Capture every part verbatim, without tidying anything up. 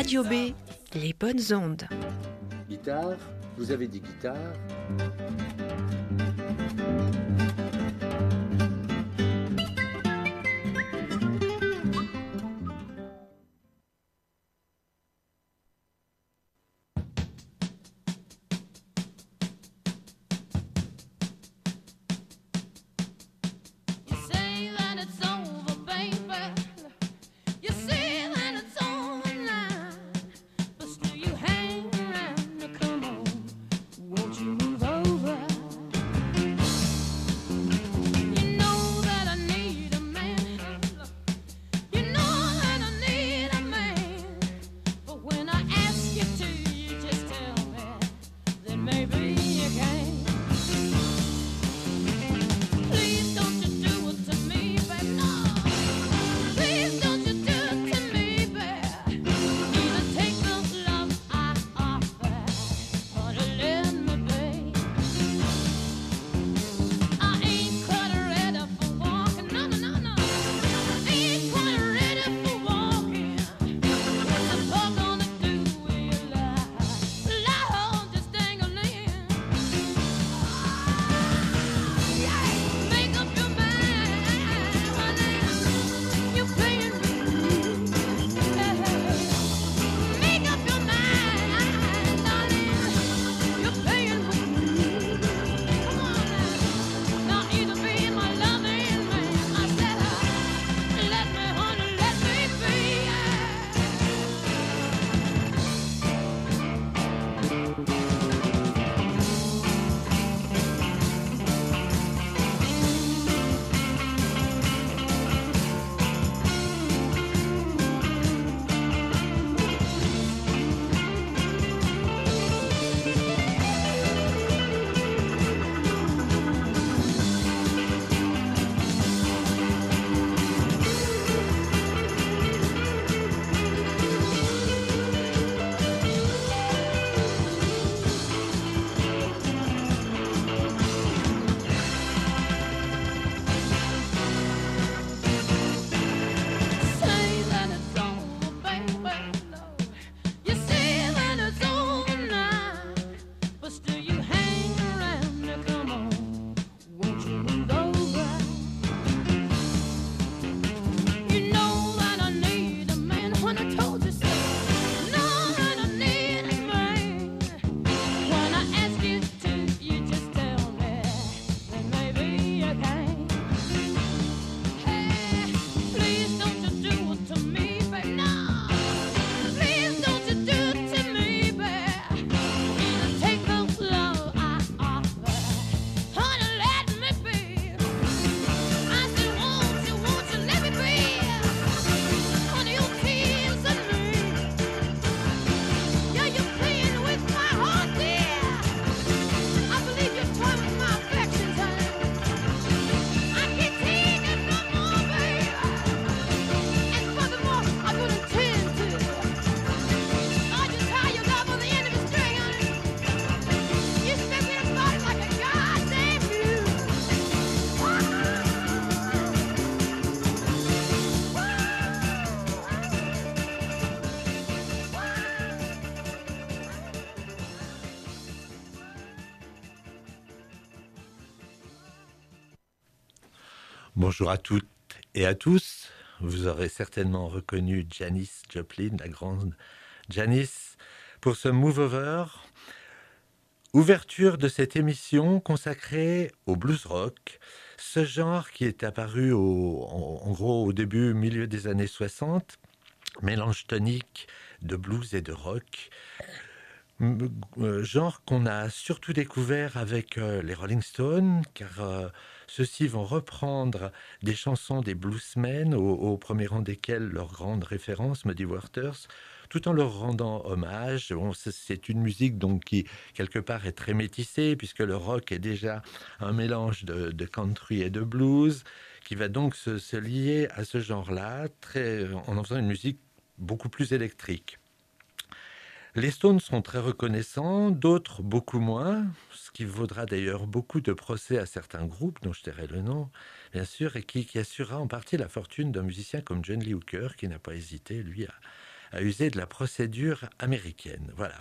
Radio B, les bonnes ondes. Guitare, vous avez dit guitare. Bonjour à toutes et à tous. Vous aurez certainement reconnu Janis Joplin, la grande Janis, pour ce Move Over. Ouverture de cette émission consacrée au blues rock, ce genre qui est apparu au, en, en gros au début, milieu des années soixante, mélange tonique de blues et de rock. Genre qu'on a surtout découvert avec euh, les Rolling Stones, car euh, ceux-ci vont reprendre des chansons des bluesmen, au, au premier rang desquels leur grande référence, Muddy Waters, tout en leur rendant hommage. Bon, c'est une musique donc qui, quelque part, est très métissée, puisque le rock est déjà un mélange de, de country et de blues, qui va donc se, se lier à ce genre-là, très, en en faisant une musique beaucoup plus électrique. Les Stones sont très reconnaissants, d'autres beaucoup moins, ce qui vaudra d'ailleurs beaucoup de procès à certains groupes, dont je tairai le nom, bien sûr, et qui, qui assurera en partie la fortune d'un musicien comme John Lee Hooker, qui n'a pas hésité, lui, à, à user de la procédure américaine. Voilà.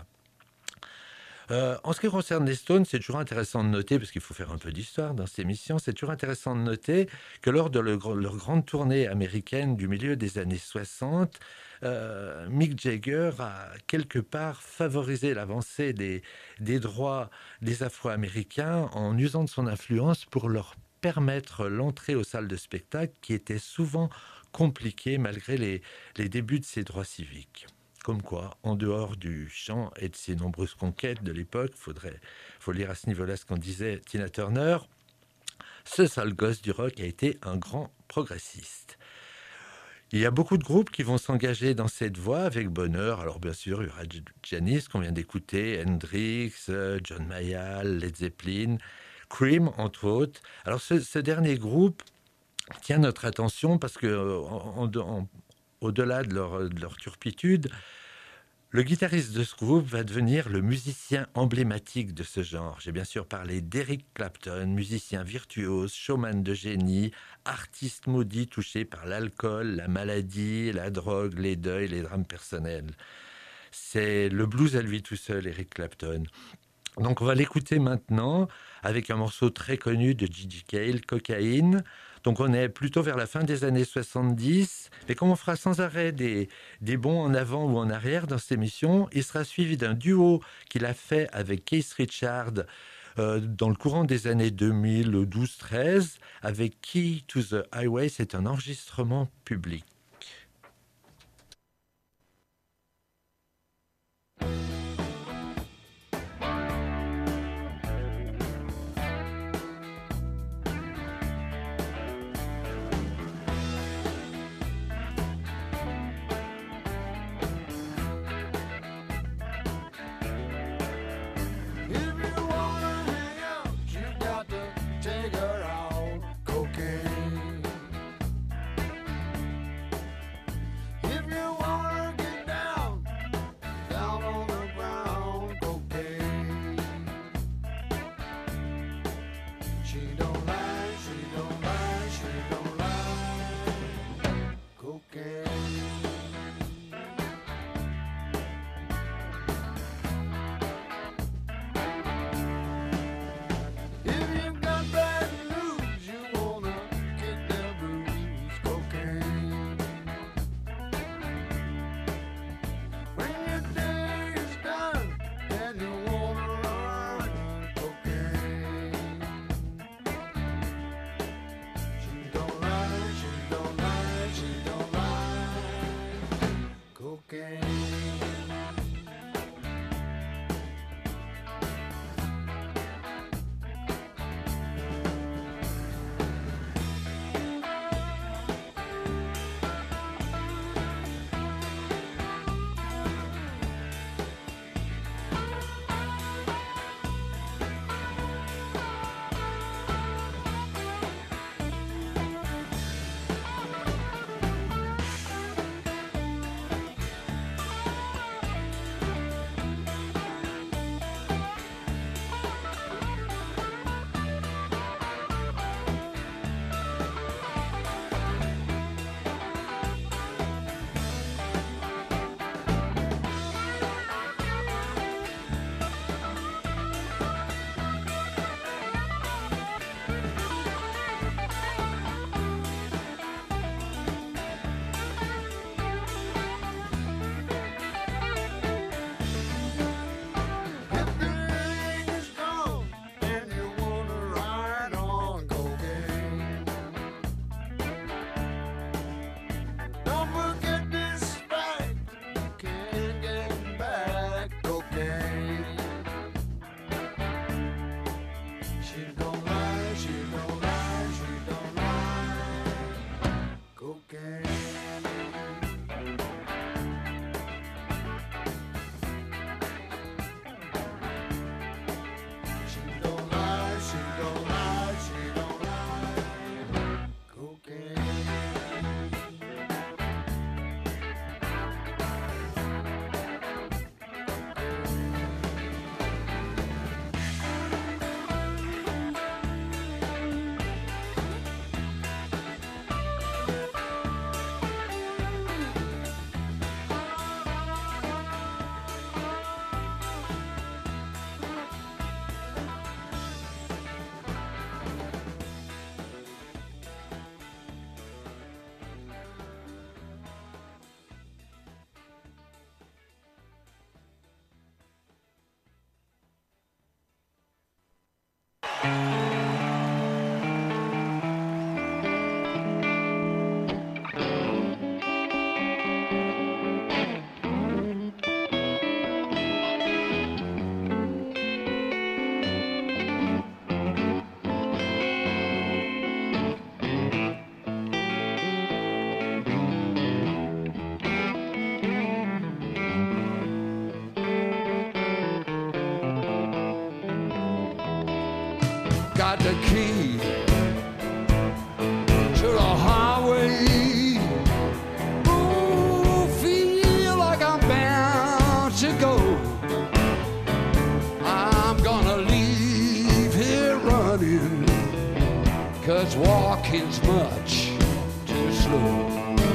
Euh, en ce qui concerne les Stones, c'est toujours intéressant de noter, parce qu'il faut faire un peu d'histoire dans cette émission, c'est toujours intéressant de noter que lors de leur, leur grande tournée américaine du milieu des années soixante, euh, Mick Jagger a quelque part favorisé l'avancée des, des droits des Afro-Américains en usant de son influence pour leur permettre l'entrée aux salles de spectacle qui était souvent compliquée malgré les, les débuts de ces droits civiques. Comme quoi, en dehors du chant et de ses nombreuses conquêtes de l'époque, il faudrait, faut lire à ce niveau-là ce qu'en disait Tina Turner, ce sale gosse du rock a été un grand progressiste. Il y a beaucoup de groupes qui vont s'engager dans cette voie avec bonheur. Alors bien sûr, il y aura Janis qu'on vient d'écouter, Hendrix, John Mayall, Led Zeppelin, Cream entre autres. Alors ce, ce dernier groupe tient notre attention parce que en, en, en, au-delà de leur, de leur turpitude, le guitariste de ce groupe va devenir le musicien emblématique de ce genre. J'ai bien sûr parlé d'Eric Clapton, musicien virtuose, showman de génie, artiste maudit touché par l'alcool, la maladie, la drogue, les deuils, les drames personnels. C'est le blues à lui tout seul, Eric Clapton. Donc on va l'écouter maintenant avec un morceau très connu de Gigi Cale, Cocaine. Donc on est plutôt vers la fin des années soixante-dix. Et comme on fera sans arrêt des, des bonds en avant ou en arrière dans cette émission, il sera suivi d'un duo qu'il a fait avec Keith Richards euh, dans le courant des années deux mille douze treize avec Key to the Highway. C'est un enregistrement public. Take her out, cocaine. got the key to the highway. Ooh, feel like I'm bound to go. I'm gonna leave here running, 'cause walking's much too slow.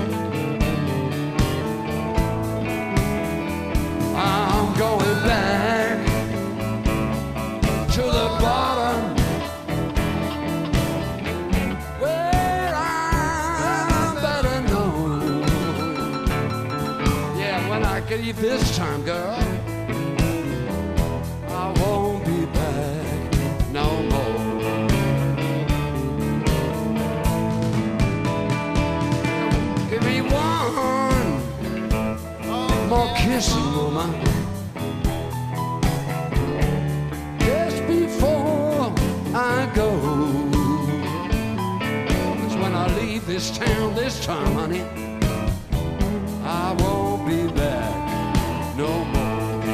I'm going back to the bottom, where I'm better known. Yeah, when I leave this time, girl, I won't be back no more. Give me one more kiss, woman, just before I go. 'Cause when I leave this town this time, honey, I won't be back no more.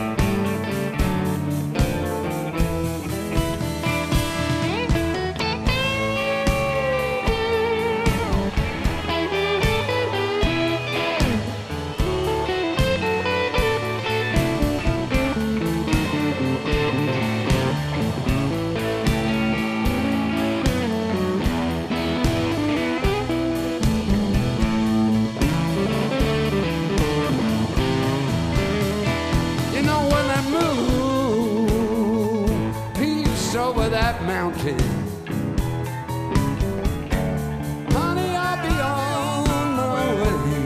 Over that mountain, honey, I'll be on my way.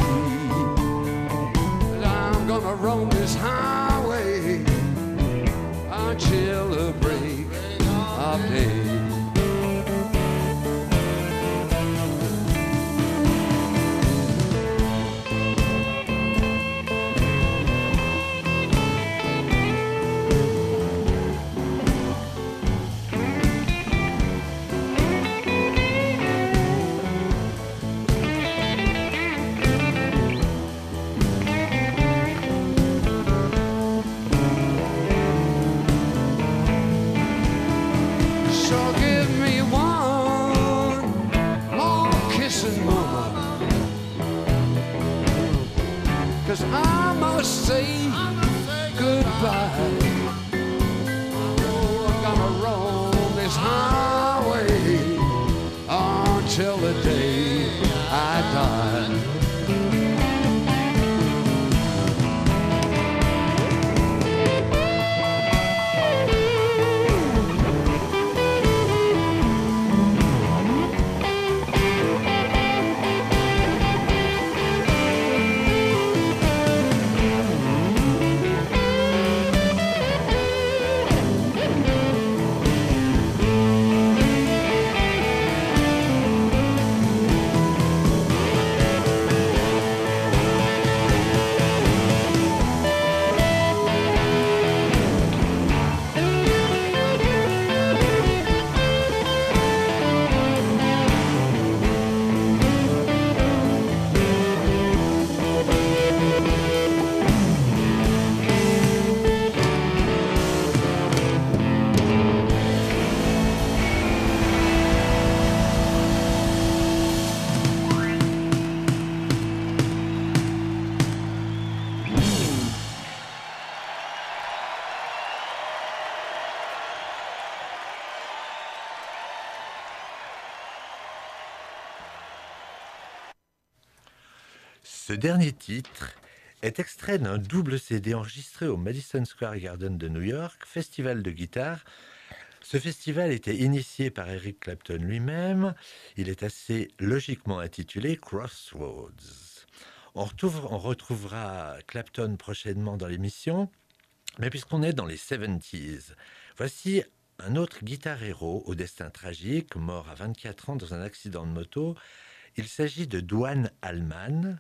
'Cause I'm gonna roam this highway until the break of day. So give me one more kissing, mama, 'cause I must say goodbye. Oh, I'm gonna roam this highway until the day I die. Ce dernier titre est extrait d'un double C D enregistré au Madison Square Garden de New York, festival de guitare. Ce festival était initié par Eric Clapton lui-même. Il est assez logiquement intitulé Crossroads. On, retrouve, on retrouvera Clapton prochainement dans l'émission, mais puisqu'on est dans les soixante-dix, voici un autre guitare héros au destin tragique, mort à vingt-quatre ans dans un accident de moto. Il s'agit de Duane Allman,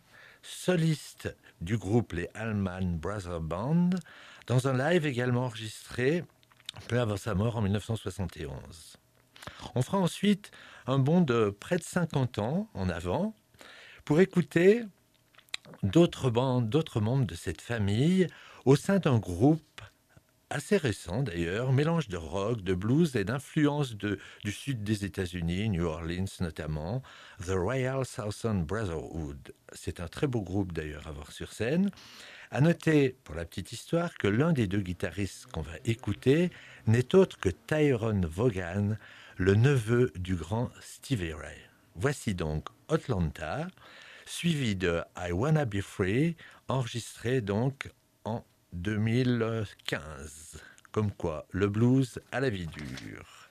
soliste du groupe les Allman Brothers Band, dans un live également enregistré peu avant sa mort en dix-neuf cent soixante et onze. On fera ensuite un bond de près de cinquante ans en avant pour écouter d'autres bandes, d'autres membres de cette famille au sein d'un groupe assez récent d'ailleurs, mélange de rock, de blues et d'influences de, du sud des États-Unis, New Orleans notamment, The Royal Southern Brotherhood. C'est un très beau groupe d'ailleurs à voir sur scène. À noter, pour la petite histoire, que l'un des deux guitaristes qu'on va écouter n'est autre que Tyrone Vaughan, le neveu du grand Stevie Ray. Voici donc Atlanta, suivi de I Wanna Be Free, enregistré donc en deux mille quinze. Comme quoi, le blues a la vie dure.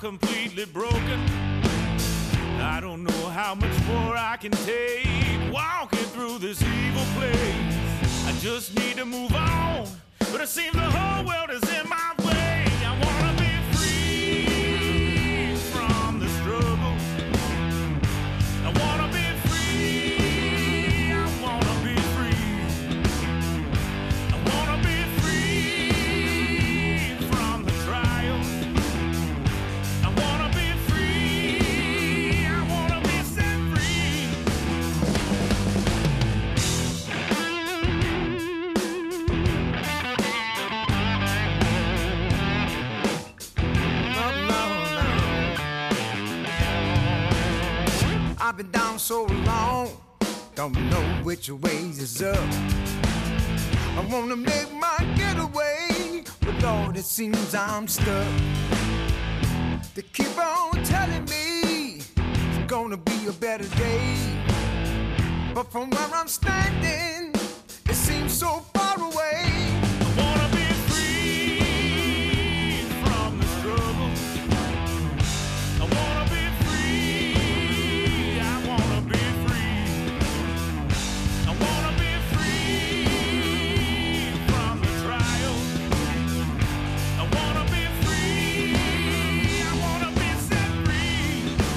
completely broken. I don't know how much more I can take, walking through this evil place. I just need to move on, but it seems the whole world is in my way. I wanna be free from the struggle. I wanna be free. I wanna be free. I wanna be free from the trial. I wanna be free. I wanna be set free. No, no, no. I've been down so long, don't know which ways is up. I wanna make my getaway, but Lord, it seems I'm stuck. They keep on telling me it's gonna be a better day, but from where I'm standing, it seems so far away. I wanna be free from the struggle. I wanna be free. I wanna be free. I wanna be free from the trial. I wanna be free. I wanna be set free.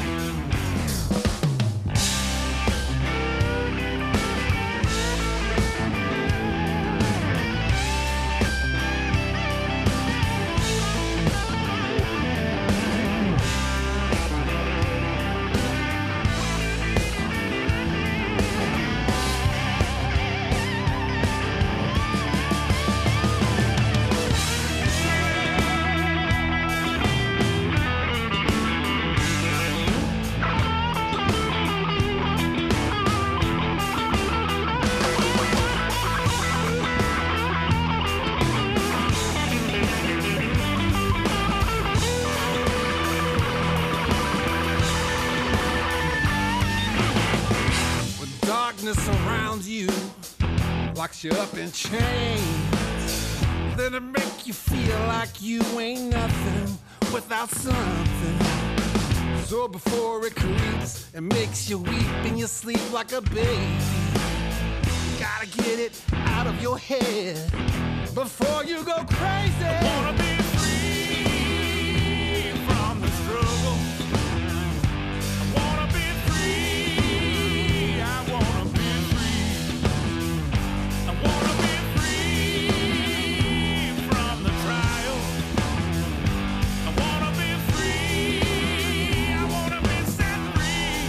When darkness surrounds you, locks you up in chains, then it make you feel like you ain't nothing without something. So before it creeps and makes you weep in your sleep like a baby, you gotta get it out of your head before you go crazy. I wanna be free from the struggle. I wanna be free. I wanna be free. I wanna be free from the trial. I wanna be free. I wanna be set free.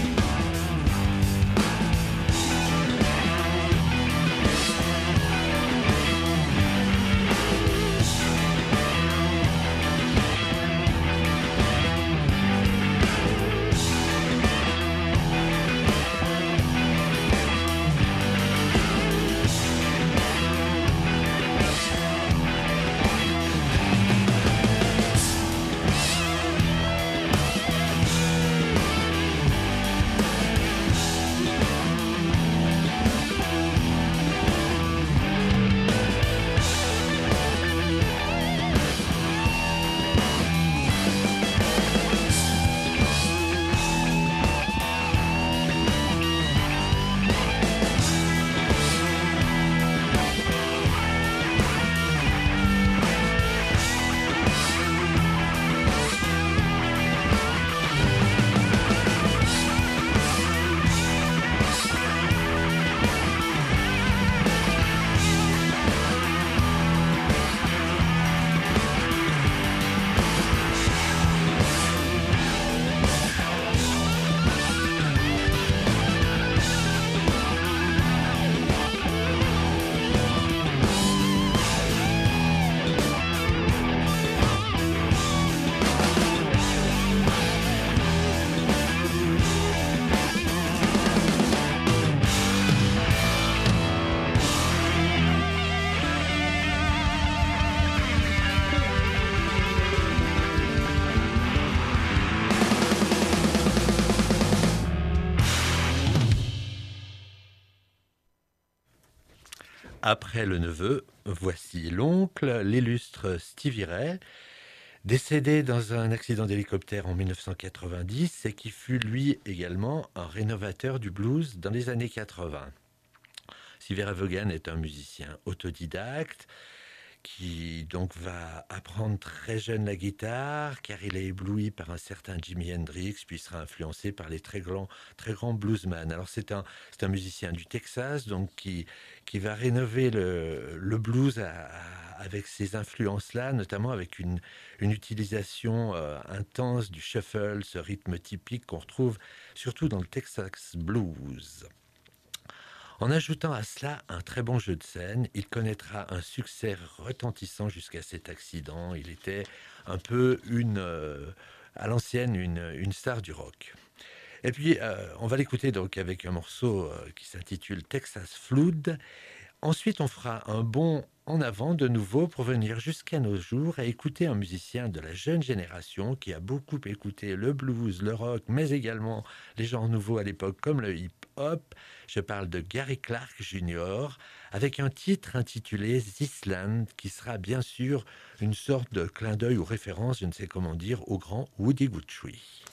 Après le neveu, voici l'oncle, l'illustre Stevie Ray. décédé dans un accident d'hélicoptère en mille neuf cent quatre-vingt-dix et qui fut lui également un rénovateur du blues dans les années quatre-vingts. Silver Vaughan est un musicien autodidacte qui donc va apprendre très jeune la guitare, car il est ébloui par un certain Jimi Hendrix, puis sera influencé par les très grands, très grands bluesmen. Alors c'est un, c'est un musicien du Texas, donc qui, qui va rénover le, le blues à, à, avec ces influences-là, notamment avec une, une utilisation euh, intense du shuffle, ce rythme typique qu'on retrouve surtout dans le Texas blues. En ajoutant à cela un très bon jeu de scène, il connaîtra un succès retentissant jusqu'à cet accident. Il était un peu une, euh, à l'ancienne, une, une star du rock. Et puis, euh, on va l'écouter donc avec un morceau euh, qui s'intitule Texas Flood. Ensuite, on fera un bond en avant de nouveau pour venir jusqu'à nos jours et écouter un musicien de la jeune génération qui a beaucoup écouté le blues, le rock, mais également les genres nouveaux à l'époque comme le hip-hop. Je parle de Gary Clark junior avec un titre intitulé This Land qui sera bien sûr une sorte de clin d'œil ou référence, je ne sais comment dire, au grand Woody Guthrie.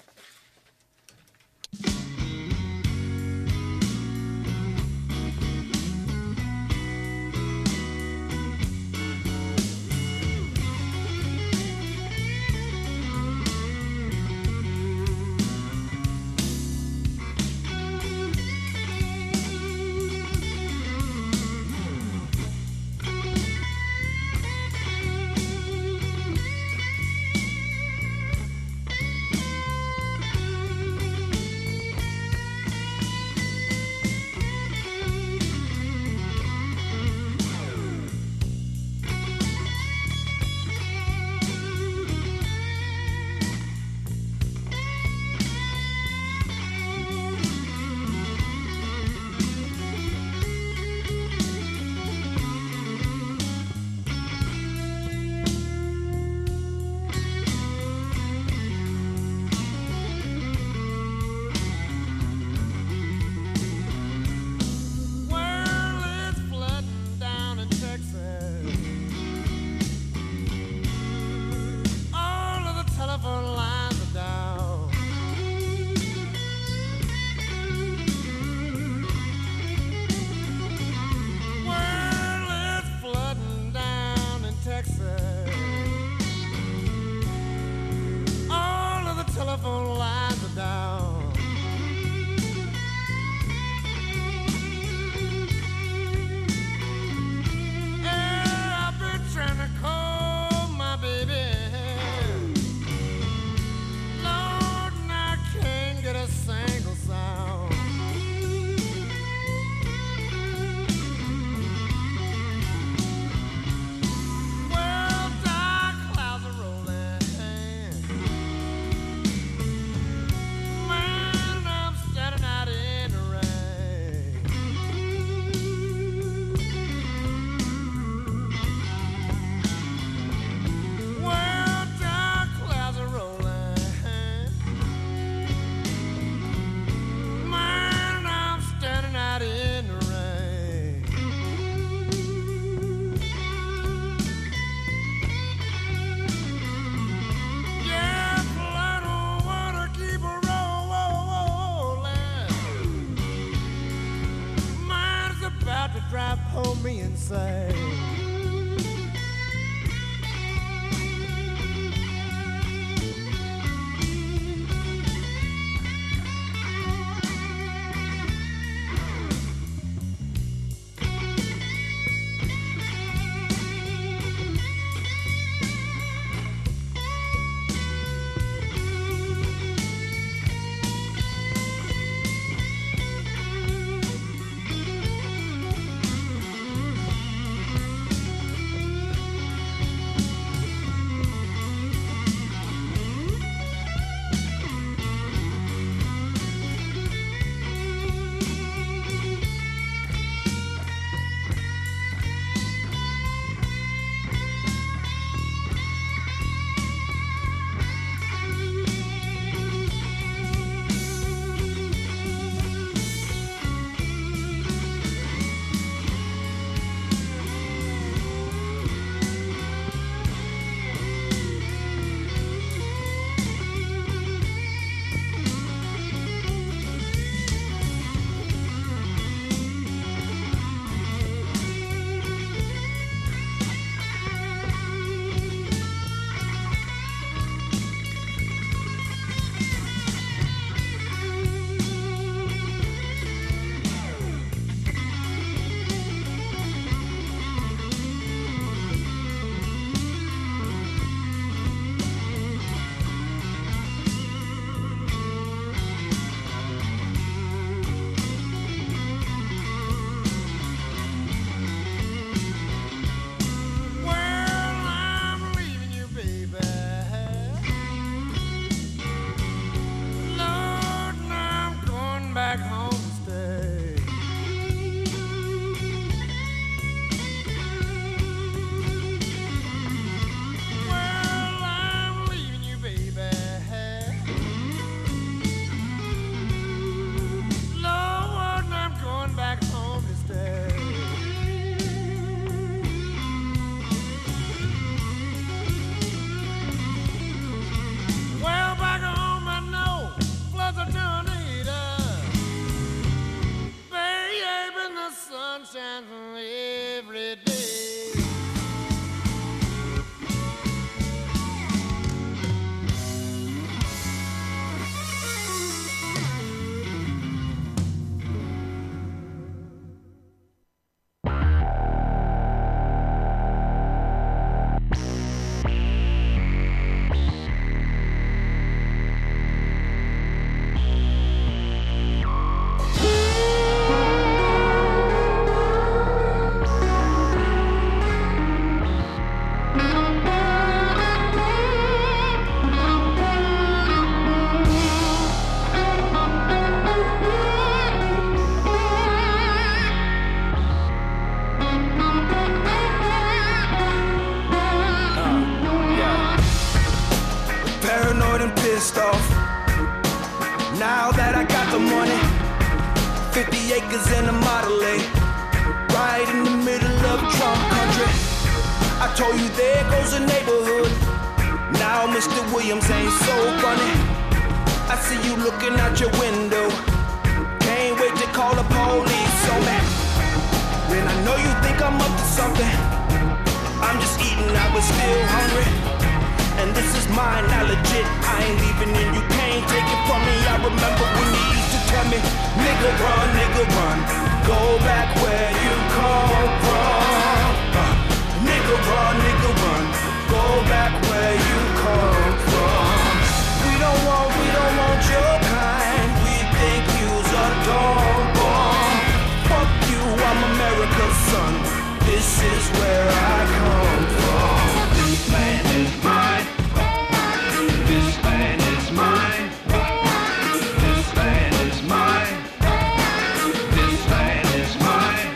Now that I got the money, fifty acres and a Model A, right in the middle of Trump country. I told you there goes a neighborhood. Now Mister Williams ain't so funny. I see you looking out your window. Can't wait to call the police on me. Man, I know you think I'm up to something. I'm just eating, I was still hungry. And this is mine, not legit. I ain't leaving and you can't take it from me. I remember when you used to tell me, nigga run, nigga run, go back where you come from. uh, Nigga run, nigga run, go back where you come from. We don't want, we don't want your kind. We think you's a dumb bomb. Fuck you, I'm America's son. This is where I come from. This land is mine. This land is mine. This land is mine. This land is mine.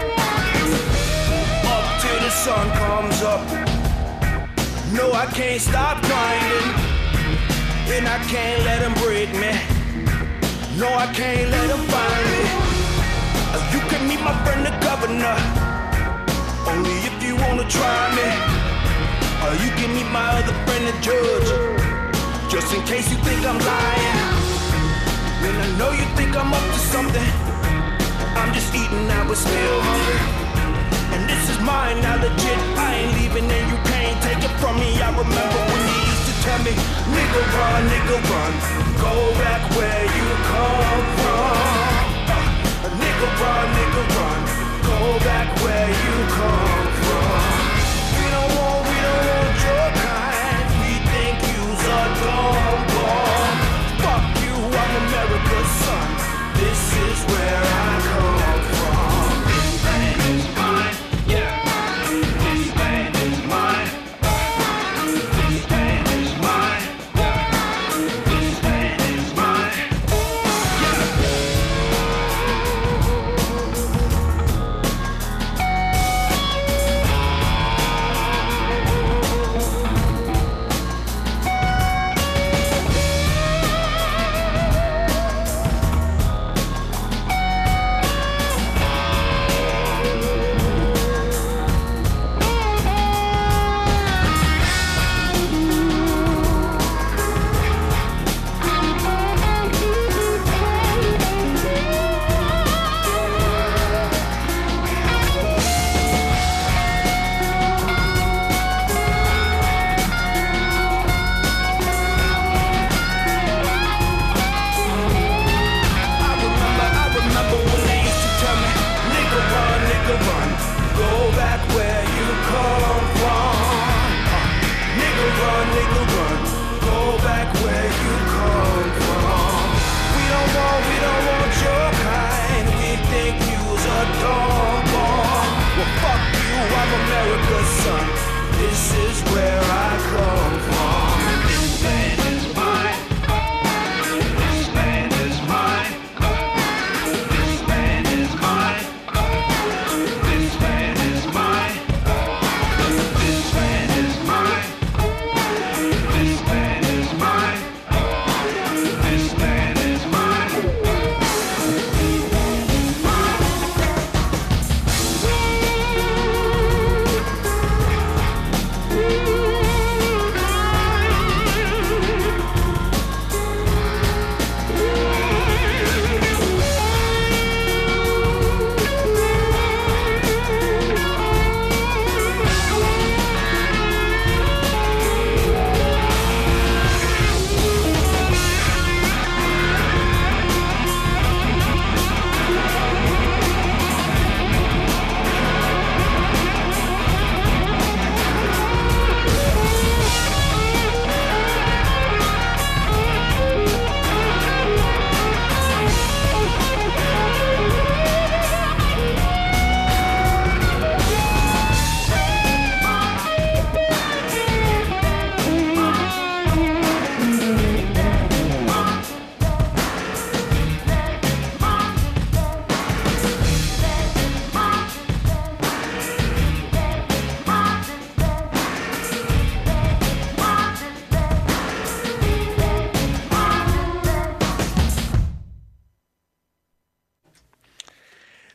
Up till the sun comes up. No, I can't stop grinding. And I can't let them break me. No, I can't let them find me. You can meet my friend the governor, only if you wanna try me. Or you can meet my other friend the judge, just in case you think I'm lying. Then I know you think I'm up to something. I'm just eating, I was still hungry. And this is mine, now legit. I ain't leaving and you can't take it from me. I remember when you used to tell me, nigga run, nigga run, go back where you come from. uh, Nigga run, nigga run, go back where you come from. We don't want, we don't want your kind. We think you's a dumb bomb. Fuck you, I'm America's son. This is where I come from. This land is mine, yeah. This land is mine. This land is mine. This land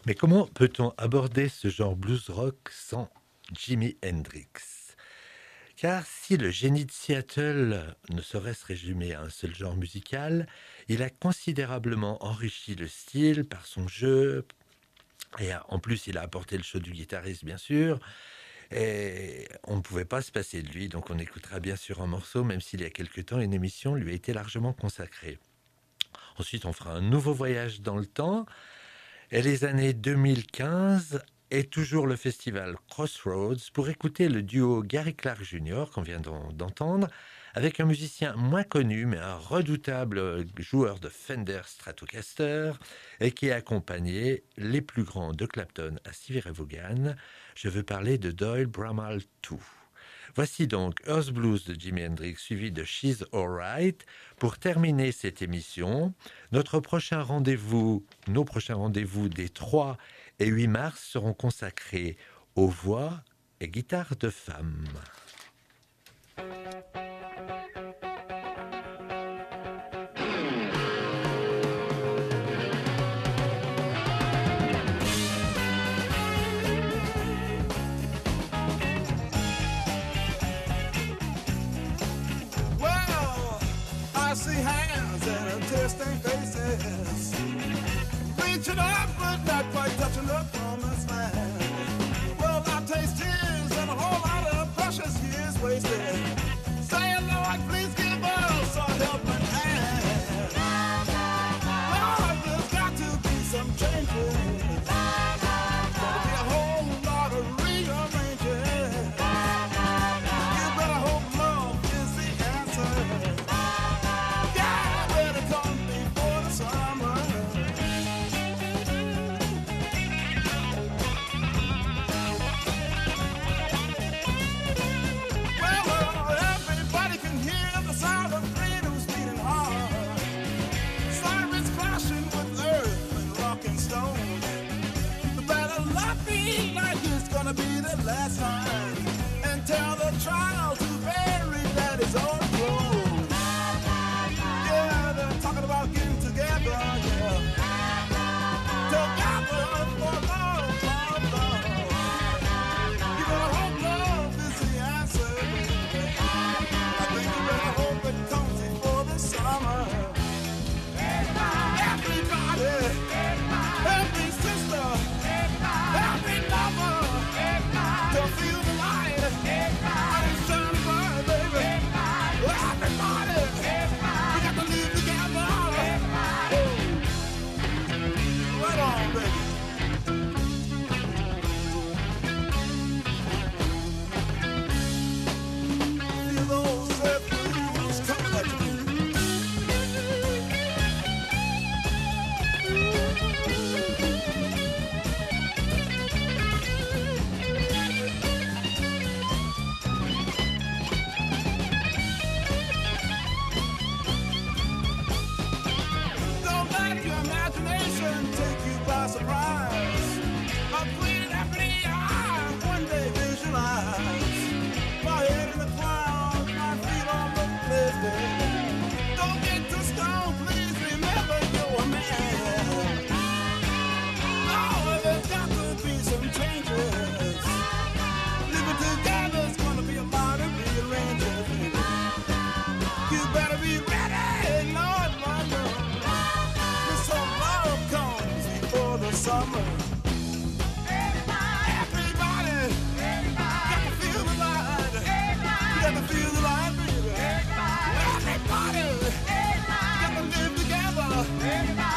Mais comment peut-on aborder ce genre blues rock sans Jimi Hendrix ? Car si le génie de Seattle ne saurait se résumer à un seul genre musical, il a considérablement enrichi le style par son jeu, et en plus il a apporté le show du guitariste bien sûr, et on ne pouvait pas se passer de lui, donc on écoutera bien sûr un morceau, même s'il y a quelque temps une émission lui a été largement consacrée. Ensuite on fera un nouveau voyage dans le temps, et les années deux mille quinze... et toujours le festival Crossroads pour écouter le duo Gary Clark junior qu'on vient d'entendre avec un musicien moins connu mais un redoutable joueur de Fender Stratocaster et qui a accompagné les plus grands de Clapton à Stevie Ray Vaughan. Je veux parler de Doyle Bramall deux. Voici donc Earth Blues de Jimi Hendrix suivi de She's Alright. Pour terminer cette émission, notre prochain rendez-vous, nos prochains rendez-vous des trois et huit mars seront consacrés aux voix et guitares de femmes. Well, I see hands and testing faces, reaching up but not quite touching the promised land. Well, I taste tears and a whole lot of precious years wasted, saying, Lord, please give us a helping hand. Lord, there's got to be some changes. There'll be a whole lot of rearranging. You better hope love is the answer. Yeah, better come before the summer. Be the last time and tell the child to bury daddy's old clothes. Yeah, they're talking about getting together, yeah. Together for love, love, love. You better hope love is the answer, baby. I think you better hope it comes before the summer. Everybody, every sister, every lover, to feel the light, and it's shining bright, baby. Everybody, we got to live together. Right on, baby. Feel those earth blues coming at you. Take you by surprise. A clean and happy eye, one day visualize. My head in the clouds, my feet on the pavement. Don't get too strong, please remember you're a man. Oh, there's got to be some changes. Living together's gonna be a lot of rearranging. You better be ready, Lord, my Lord. Summer. Everybody, everybody, got to feel the light. Everybody, got to feel the light, baby. Everybody, everybody, got to live together. Everybody.